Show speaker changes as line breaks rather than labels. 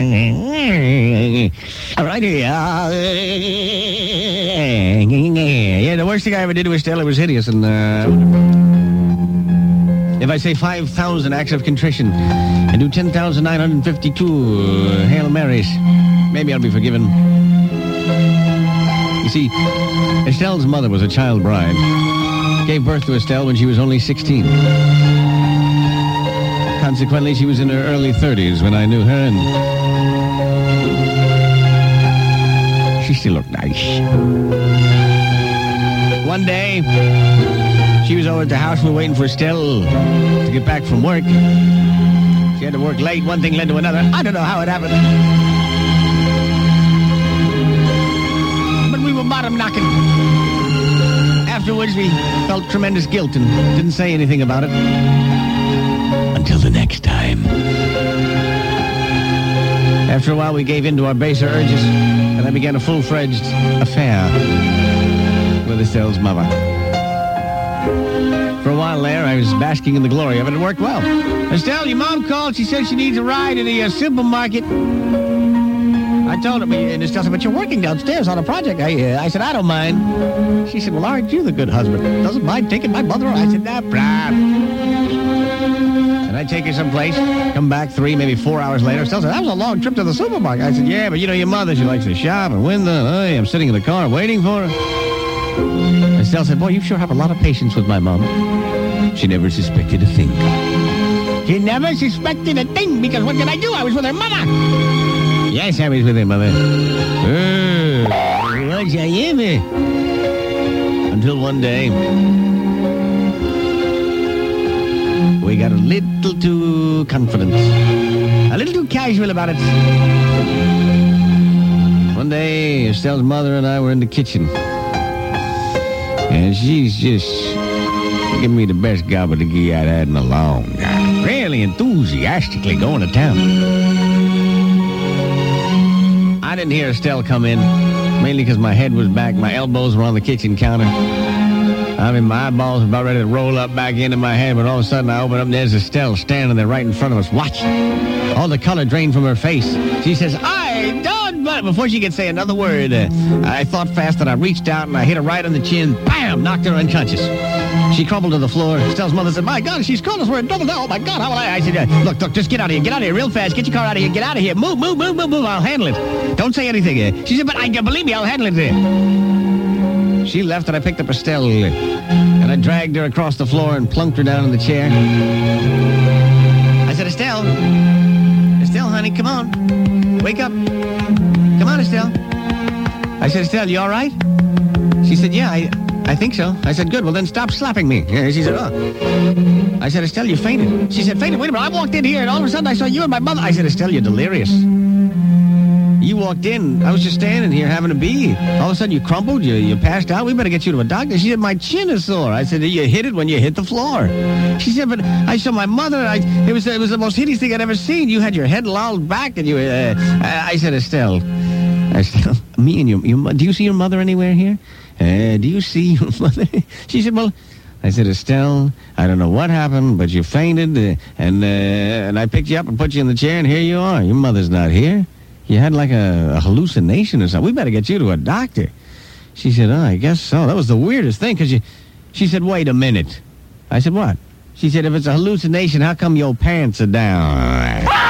All right, yeah, the worst thing I ever did to Estelle, it was hideous, and if I say 5,000 acts of contrition and do 10,952 Hail Marys, maybe I'll be forgiven. You see, Estelle's mother was a child bride. Gave birth to Estelle when she was only 16. Consequently, she was in her early 30s when I knew her, and she still looked nice. One day, she was over at the house. We were waiting for Estelle to get back from work. She had to work late. One thing led to another. I don't know how it happened. But we were bottom knocking. Afterwards, we felt tremendous guilt and didn't say anything about it. Until the next time. After a while, we gave in to our baser urges, and I began a full-fledged affair with Estelle's mother. For a while there, I was basking in the glory of it. It worked well. Estelle, your mom called. She said she needs a ride to the supermarket. I told her, and Estelle said, but you're working downstairs on a project. I said, I don't mind. She said, well, aren't you the good husband? Doesn't mind taking my mother? I said, nah, problem. And I take her someplace, come back 3, maybe 4 hours later. Estelle said, that was a long trip to the supermarket. I said, yeah, but you know your mother, she likes to shop and win I'm sitting in the car waiting for her. Estelle said, boy, you sure have a lot of patience with my mom. She never suspected a thing. She never suspected a thing, because what did I do? I was with her mother. Yes, I was with her mother. Was I ever? Until one day, we got a little too confident. A little too casual about it. One day, Estelle's mother and I were in the kitchen. And she's just giving me the best gobbledygook I'd had in a long time. Really enthusiastically going to town. I didn't hear Estelle come in, mainly because my head was back, my elbows were on the kitchen counter. I mean, my eyeballs were about ready to roll up back into my head, but all of a sudden I opened up and there's Estelle standing there right in front of us, watching. All the color drained from her face. She says, I don't, but before she could say another word, I thought fast and I reached out and I hit her right on the chin, bam, knocked her unconscious. She crumpled to the floor. Estelle's mother said, my God, she's caught us. We're in trouble now. Oh, my God, how will I said, look, just get out of here. Get out of here real fast. Get your car out of here. Get out of here. Move. I'll handle it. Don't say anything. She said, but I believe me, I'll handle it. She left and I picked up Estelle and I dragged her across the floor and plunked her down in the chair. I said, Estelle, honey, come on. Wake up. Come on, Estelle. I said, Estelle, you all right? She said, yeah, I think so. I said, good. Well, then stop slapping me. She said, oh. I said, Estelle, you fainted. She said, fainted? Wait a minute. I walked in here, and all of a sudden I saw you and my mother. I said, Estelle, you're delirious. You walked in. I was just standing here having a bee. All of a sudden you crumpled. You passed out. We better get you to a doctor. She said, my chin is sore. I said, you hit it when you hit the floor. She said, but I saw my mother. It was the most hideous thing I'd ever seen. You had your head lolled back, and you. I said, Estelle, me and your do you see your mother anywhere here? Do you see your mother? She said, well, I said, Estelle, I don't know what happened, but you fainted, and I picked you up and put you in the chair, and here you are. Your mother's not here. You had like a hallucination or something. We better get you to a doctor. She said, oh, I guess so. That was the weirdest thing, because she said, wait a minute. I said, what? She said, if it's a hallucination, how come your pants are down?